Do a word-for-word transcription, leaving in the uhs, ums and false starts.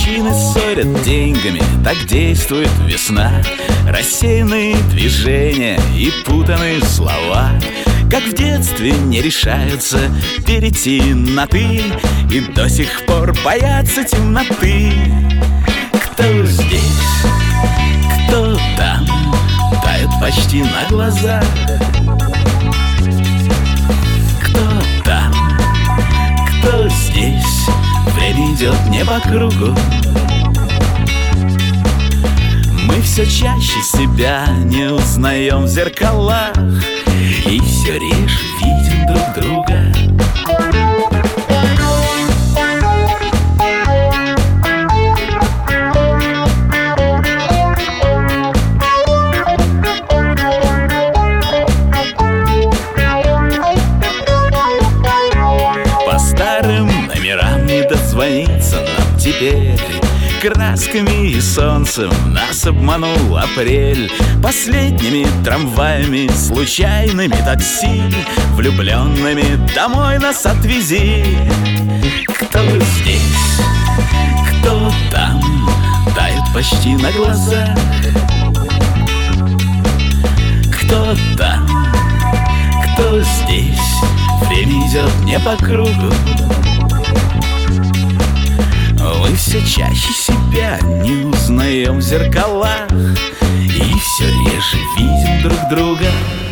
Мужчины ссорят деньгами, так действует весна. Рассеянные движения и путанные слова, как в детстве не решаются перейти на «ты» и до сих пор боятся темноты. Кто здесь, кто там, тают почти на глазах. Кто там, кто здесь, время идет не по кругу. Мы все чаще себя не узнаем в зеркалах и все реже видим друг друга. По старым номерам не дозвониться нам теперь. Красками и солнцем нас обманул апрель. Последними трамваями, случайными такси, влюбленными домой нас отвези. Кто здесь, кто там, тает почти на глазах. Кто там, кто здесь, время идет не по кругу. Мы все чаще себя не узнаем в зеркалах и все реже видим друг друга.